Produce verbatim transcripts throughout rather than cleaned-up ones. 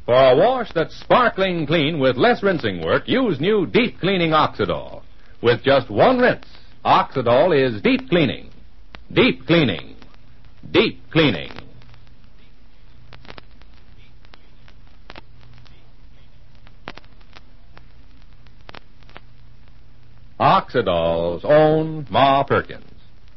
For a wash that's sparkling clean with less rinsing work, use new Deep Cleaning Oxidol. With just one rinse, Oxidol is deep cleaning. Deep cleaning. Deep cleaning. Oxidol's own Ma Perkins.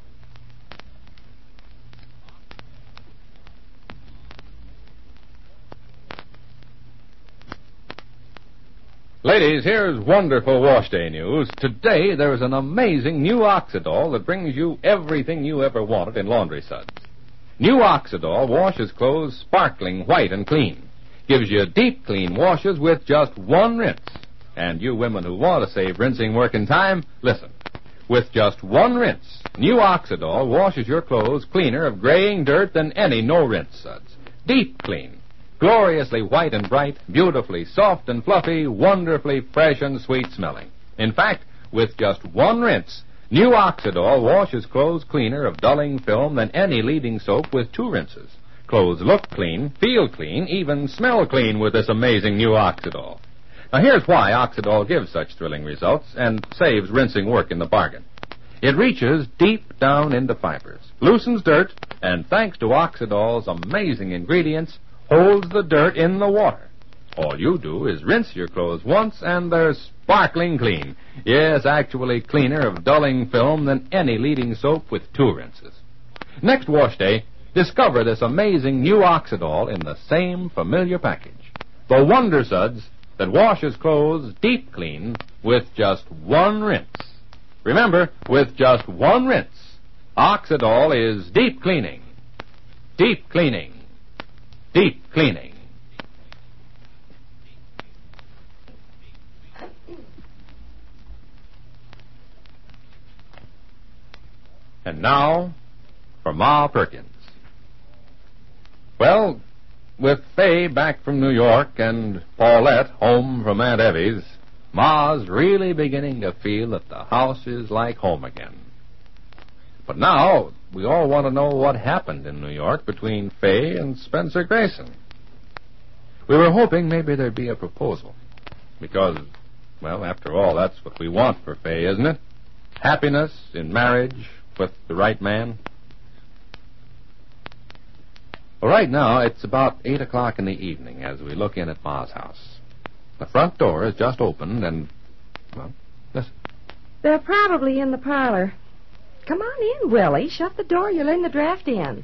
Ladies, here's wonderful wash day news. Today there's an amazing new Oxidol that brings you everything you ever wanted in laundry suds. New Oxidol washes clothes sparkling white and clean. Gives you deep clean washes with just one rinse. And you women who want to save rinsing work and time, listen. With just one rinse, new Oxidol washes your clothes cleaner of graying dirt than any no-rinse suds. Deep clean. Gloriously white and bright, beautifully soft and fluffy, wonderfully fresh and sweet smelling. In fact, with just one rinse, new Oxidol washes clothes cleaner of dulling film than any leading soap with two rinses. Clothes look clean, feel clean, even smell clean with this amazing new Oxidol. Now here's why Oxidol gives such thrilling results and saves rinsing work in the bargain. It reaches deep down into fibers, loosens dirt, and thanks to Oxidol's amazing ingredients, holds the dirt in the water. All you do is rinse your clothes once and they're sparkling clean. Yes, actually cleaner of dulling film than any leading soap with two rinses. Next wash day, discover this amazing new Oxidol in the same familiar package. The Wonder Suds that washes clothes deep clean with just one rinse. Remember, with just one rinse, Oxidol is deep cleaning. Deep cleaning. Deep cleaning. And now, for Ma Perkins. Well, with Fay back from New York and Paulette home from Aunt Evie's, Ma's really beginning to feel that the house is like home again. But now, we all want to know what happened in New York between Fay and Spencer Grayson. We were hoping maybe there'd be a proposal. Because, well, after all, that's what we want for Fay, isn't it? Happiness in marriage with the right man. Well, right now, it's about eight o'clock in the evening as we look in at Ma's house. The front door is just opened and, well, listen. They're probably in the parlor. Come on in, Willie. Shut the door. You're letting the draft in.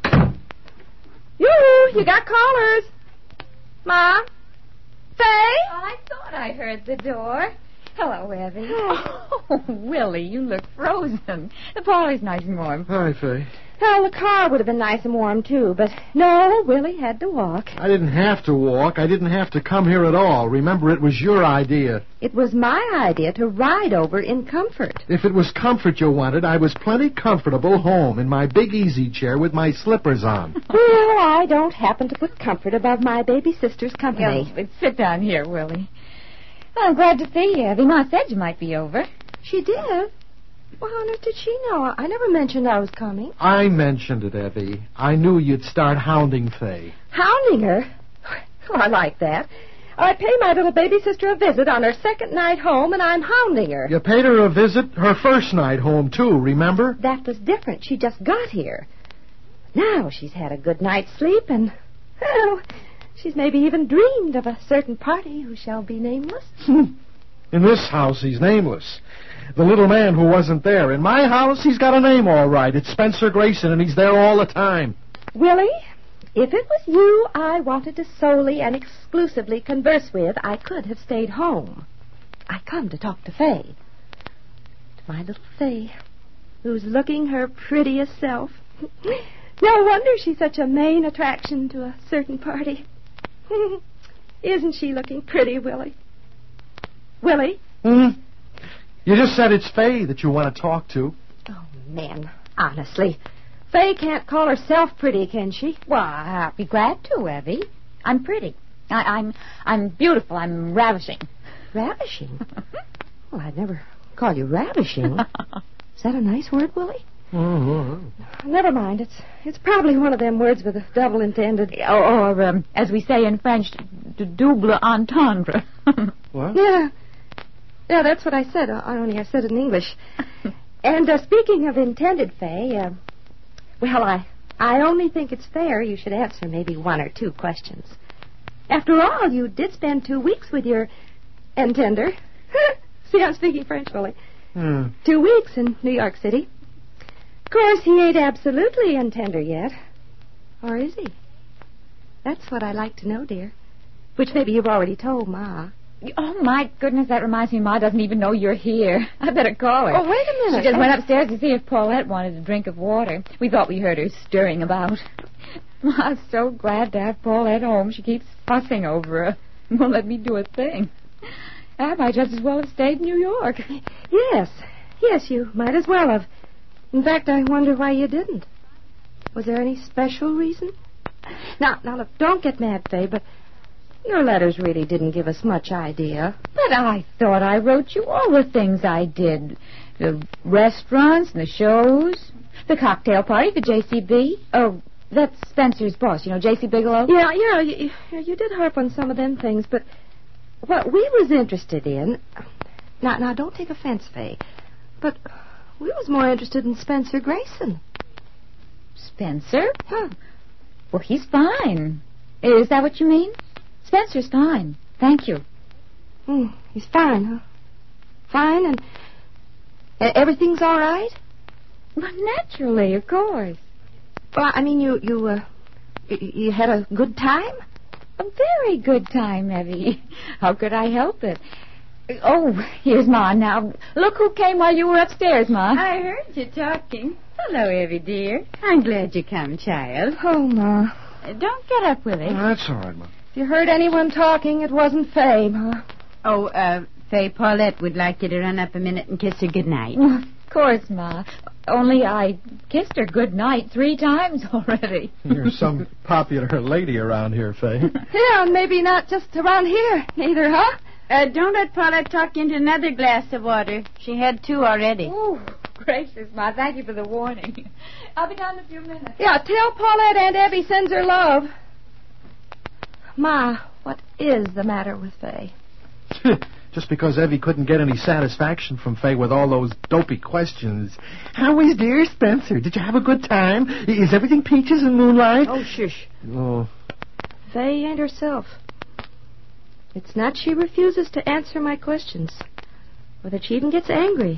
Yoo, you got callers. Ma? Fay? Oh, I thought I heard the door. Hello, Evie. Oh, Willie, you look frozen. The parlor's nice and warm. Hi, Fay. Well, the car would have been nice and warm, too, but no, Willie had to walk. I didn't have to walk. I didn't have to come here at all. Remember, it was your idea. It was my idea to ride over in comfort. If it was comfort you wanted, I was plenty comfortable home in my big easy chair with my slippers on. Well, I don't happen to put comfort above my baby sister's company. Well, but sit down here, Willie. Well, I'm glad to see you, Evie. Ma said you might be over. She did? Well, how on earth did she know? I never mentioned I was coming. I mentioned it, Evie. I knew you'd start hounding Fay. Hounding her? Oh, I like that. I pay my little baby sister a visit on her second night home, and I'm hounding her. You paid her a visit her first night home, too, remember? That was different. She just got here. Now she's had a good night's sleep, and, well, she's maybe even dreamed of a certain party who shall be nameless. In this house, he's nameless. The little man who wasn't there. In my house, he's got a name all right. It's Spencer Grayson, and he's there all the time. Willie, if it was you I wanted to solely and exclusively converse with, I could have stayed home. I come to talk to Fay. To my little Fay, who's looking her prettiest self. No wonder she's such a main attraction to a certain party. Isn't she looking pretty, Willie? Willie? Hmm? You just said it's Fay that you want to talk to. Oh, man, honestly. Fay can't call herself pretty, can she? Well, I'll be glad to, Evie. I'm pretty. I, I'm I'm beautiful. I'm ravishing. Ravishing? Well, I'd never call you ravishing. Is that a nice word, Willie? Mm-hmm. Never mind. It's it's probably one of them words with a double intended. Or, or um, as we say in French, d- double entendre. What? Yeah. Yeah, that's what I said. I only I said it in English. And uh, speaking of intended, Fay, uh, well, I I only think it's fair you should answer maybe one or two questions. After all, you did spend two weeks with your intender. See, I'm speaking French, Willie. Hmm. Two weeks in New York City. Of course, he ain't absolutely intender yet. Or is he? That's what I'd like to know, dear. Which maybe you've already told Ma. Oh, my goodness, that reminds me Ma doesn't even know you're here. I better call her. Oh, wait a minute. She just went upstairs to see if Paulette wanted a drink of water. We thought we heard her stirring about. Ma's so glad to have Paulette home. She keeps fussing over her. Won't let me do a thing. I might just as well have stayed in New York. Yes. Yes, you might as well have. In fact, I wonder why you didn't. Was there any special reason? Now, now, look, don't get mad, Fay, but your letters really didn't give us much idea. But I thought I wrote you all the things I did. The restaurants and the shows. The cocktail party for J C B. Oh, that's Spencer's boss, you know, J C Bigelow. Yeah, yeah, you, you did harp on some of them things, but what we was interested in... Now, now, don't take offense, Fay, but we was more interested in Spencer Grayson. Spencer? Huh. Well, he's fine. Is that what you mean? Spencer's fine. Thank you. Hmm, he's fine, huh? Fine, and uh, everything's all right? Well, naturally, of course. Well, I mean, you, you, uh, you, you had a good time? A very good time, Evie. How could I help it? Oh, here's Ma now. Look who came while you were upstairs, Ma. I heard you talking. Hello, Evie, dear. I'm glad you come, child. Oh, Ma. Uh, don't get up, Willie. Oh, that's all right, Ma. If you heard anyone talking, it wasn't Fay, Ma. Oh, uh, Fay, Paulette would like you to run up a minute and kiss her good night. Of course, Ma. Only I kissed her good night three times already. You're some popular lady around here, Fay. Yeah, and maybe not just around here, neither, huh? Uh, don't let Paulette talk you into another glass of water. She had two already. Oh, gracious, Ma. Thank you for the warning. I'll be down in a few minutes. Yeah, tell Paulette Aunt Evie sends her love. Ma, what is the matter with Fay? Just because Evie couldn't get any satisfaction from Fay with all those dopey questions. How is dear Spencer? Did you have a good time? Is everything peaches and moonlight? Oh, shush. Oh. Fay ain't herself. It's not she refuses to answer my questions, or that she even gets angry.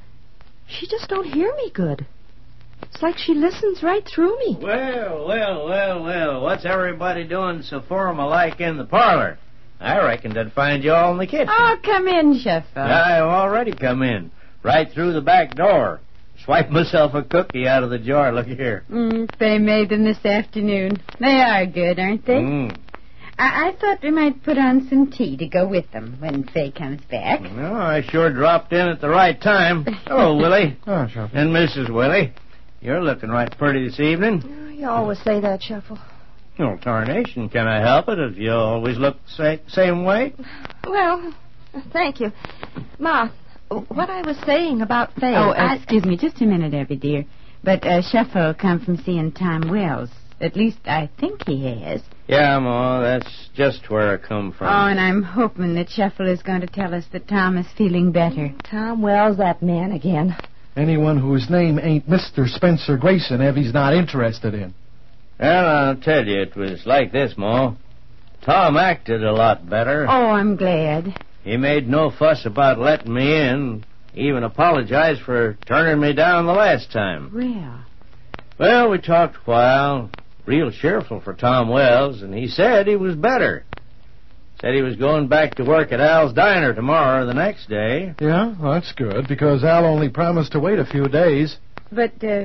She just don't hear me good. It's like she listens right through me. Well, well, well, well, what's everybody doing so formal-like in the parlor? I reckoned I'd find you all in the kitchen. Oh, come in, Sheffield. I've already come in, right through the back door. Swiped myself a cookie out of the jar. Look here. Mm, Fay made them this afternoon. They are good, aren't they? Mm. I-, I thought we might put on some tea to go with them when Fay comes back. Well, I sure dropped in at the right time. Hello, Willie. Oh, sure. And Missus Willie. You're looking right pretty this evening. Oh, you always say that, Shuffle. Oh, tarnation, can I help it if you always look the sa- same way? Well, thank you. Ma, what I was saying about Fay... Oh, uh, I... excuse me, just a minute, Evie, dear. But uh, Sheffield come from seeing Tom Wells. At least I think he has. Yeah, Ma, that's just where I come from. Oh, and I'm hoping that Sheffield is going to tell us that Tom is feeling better. Tom Wells, that man again. Anyone whose name ain't Mister Spencer Grayson, Evie's not interested in. Well, I'll tell you, it was like this, Ma. Tom acted a lot better. Oh, I'm glad. He made no fuss about letting me in, even apologized for turning me down the last time. Well. Well, we talked a while, real cheerful for Tom Wells, and he said he was better. Said he was going back to work at Al's Diner tomorrow or the next day. Yeah, well, that's good, because Al only promised to wait a few days. But, uh,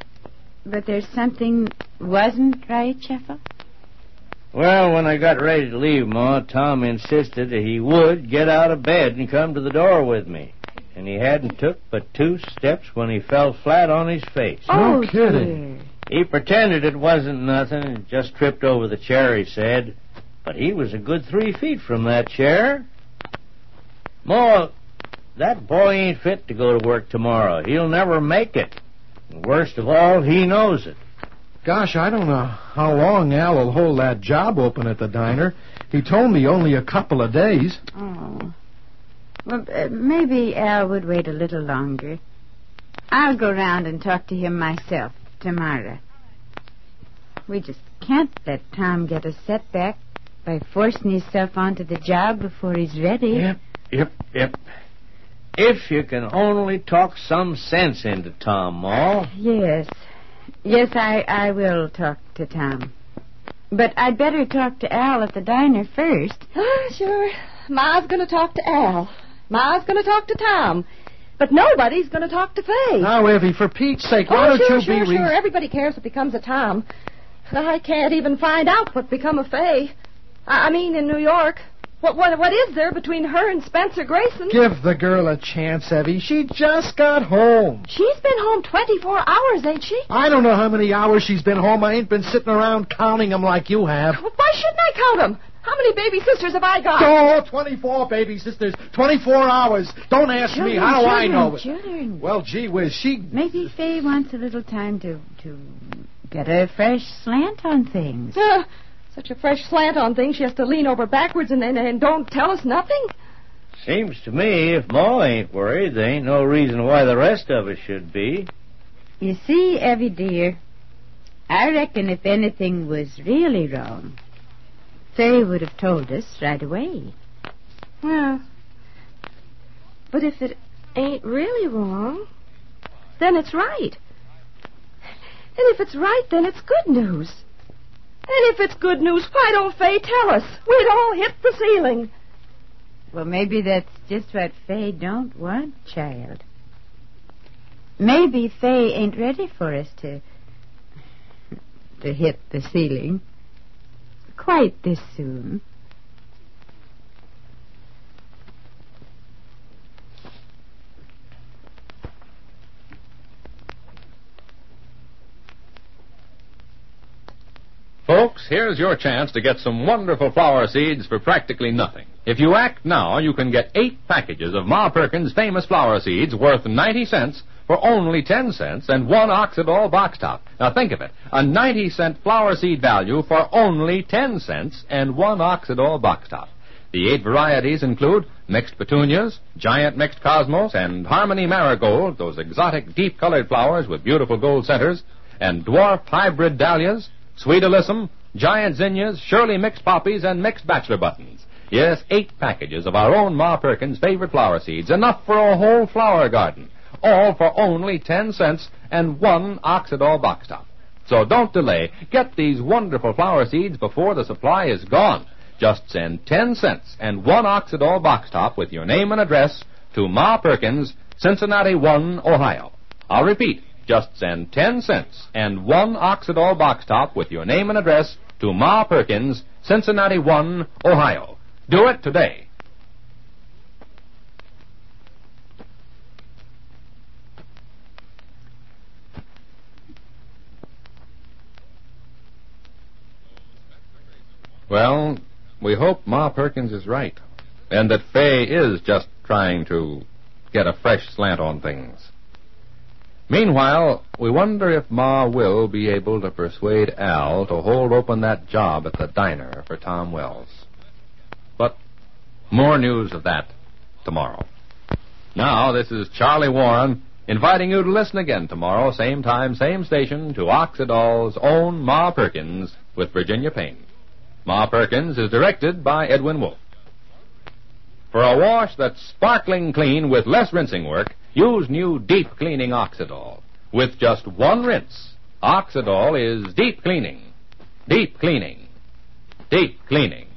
but there's something wasn't right, Sheffield? Well, when I got ready to leave, Ma, Tom insisted that he would get out of bed and come to the door with me. And he hadn't took but two steps when he fell flat on his face. No Oh, kidding. dear. He pretended it wasn't nothing and just tripped over the chair, he said. But he was a good three feet from that chair. Ma, that boy ain't fit to go to work tomorrow. He'll never make it. And worst of all, he knows it. Gosh, I don't know how long Al will hold that job open at the diner. He told me only a couple of days. Oh. Well, uh, maybe Al would wait a little longer. I'll go round and talk to him myself tomorrow. We just can't let Tom get a setback by forcing himself onto the job before he's ready. Yep, yep, yep. If you can only talk some sense into Tom, Ma. Yes. Yes, I, I will talk to Tom. But I'd better talk to Al at the diner first. Ah, sure. Ma's going to talk to Al. Ma's going to talk to Tom. But nobody's going to talk to Fay. Now, Evie, for Pete's sake, why oh, don't sure, you sure, be... sure. Re- Everybody cares what becomes of Tom. I can't even find out what become of Fay. I, I mean, in New York. What, what what is there between her and Spencer Grayson? Give the girl a chance, Evie. She just got home. She's been home twenty-four hours, ain't she? I don't know how many hours she's been home. I ain't been sitting around counting them like you have. Well, why shouldn't I count them? How many baby sisters have I got? Oh, twenty-four baby sisters. twenty-four hours. Don't ask Children, me. How do I children, know it? Children. Well, gee whiz, she... Maybe Fay wants a little time to, to get a fresh slant on things. Uh, such a fresh slant on things, she has to lean over backwards and, and, and don't tell us nothing? Seems to me if Ma ain't worried, there ain't no reason why the rest of us should be. You see, Evie, dear, I reckon if anything was really wrong, Fay would have told us right away. Yeah. But if it ain't really wrong, then it's right. And if it's right, then it's good news. And if it's good news, why don't Fay tell us? We'd all hit the ceiling. Well, maybe that's just what Fay don't want, child. Maybe Fay ain't ready for us to... to hit the ceiling quite this soon. Folks, here's your chance to get some wonderful flower seeds for practically nothing. If you act now, you can get eight packages of Ma Perkins' famous flower seeds worth ninety cents for only ten cents and one Oxidol box top. Now think of it, a ninety cent flower seed value for only ten cents and one Oxidol box top. The eight varieties include mixed petunias, giant mixed cosmos, and harmony marigold, those exotic deep-colored flowers with beautiful gold centers, and dwarf hybrid dahlias, sweet alyssum, giant zinnias, Shirley mixed poppies, and mixed bachelor buttons. Yes, eight packages of our own Ma Perkins' favorite flower seeds, enough for a whole flower garden, all for only ten cents and one Oxidol box top. So don't delay. Get these wonderful flower seeds before the supply is gone. Just send ten cents and one Oxidol box top with your name and address to Ma Perkins, Cincinnati one, Ohio. I'll repeat. Just send ten cents and one Oxidol box top with your name and address to Ma Perkins, Cincinnati one, Ohio. Do it today. Well, we hope Ma Perkins is right, and that Fay is just trying to get a fresh slant on things. Meanwhile, we wonder if Ma will be able to persuade Al to hold open that job at the diner for Tom Wells. But more news of that tomorrow. Now, this is Charlie Warren inviting you to listen again tomorrow, same time, same station, to Oxidol's own Ma Perkins with Virginia Payne. Ma Perkins is directed by Edwin Wolfe. For a wash that's sparkling clean with less rinsing work, use new deep cleaning Oxidol. With just one rinse, Oxidol is deep cleaning. Deep cleaning. Deep cleaning.